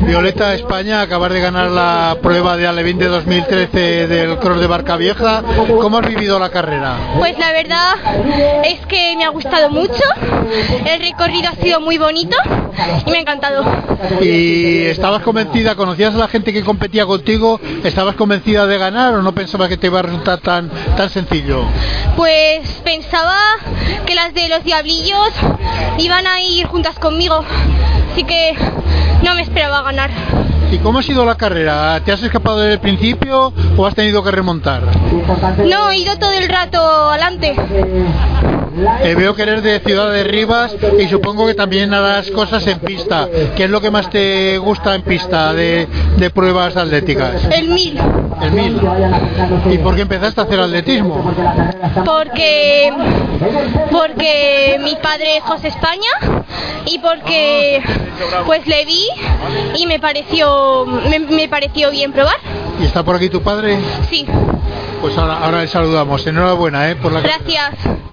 Violeta, España, acabas de ganar la prueba de Alevín de 2013 del Cross de Barcavieja. ¿Cómo has vivido la carrera? Pues la verdad es que me ha gustado mucho, el recorrido ha sido muy bonito y me ha encantado. ¿Y estabas convencida, conocías a la gente que competía contigo, estabas convencida de ganar o no pensabas que te iba a resultar tan sencillo? Pues pensaba que las de los Diablillos iban a ir juntas conmigo, así que no me esperaba ganar. ¿Y cómo ha sido la carrera? ¿Te has escapado desde el principio o has tenido que remontar? No, he ido todo el rato adelante. Veo que eres de Ciudad de Rivas y supongo que también harás cosas en pista. ¿Qué es lo que más te gusta en pista de pruebas atléticas? El 1000. El 1000. ¿Y por qué empezaste a hacer atletismo? Porque mi padre es José España y porque pues le vi y me pareció bien probar. ¿Y está por aquí tu padre? Sí. Pues ahora le saludamos. Enhorabuena, por la carrera. Gracias.